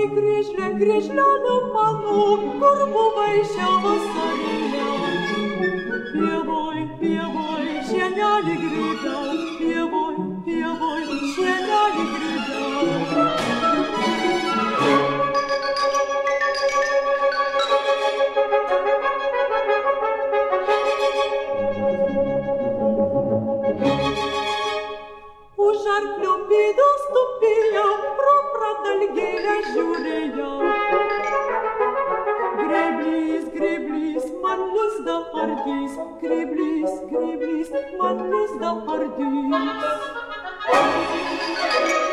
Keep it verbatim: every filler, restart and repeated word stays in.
Oi, grįžlė, grįžlelė mano, kur buvai šią vasarėlę? Pievoj, pievoj, šienelį grįžę, pievoj, pievoj, šienelį grįžę. Už arklio pėdos tupėjo, pro pradalgėlę žiūrėjo. Grėblys, grėblys, man lizdą ardys, grėblys, grėblys, man lizdą ardys.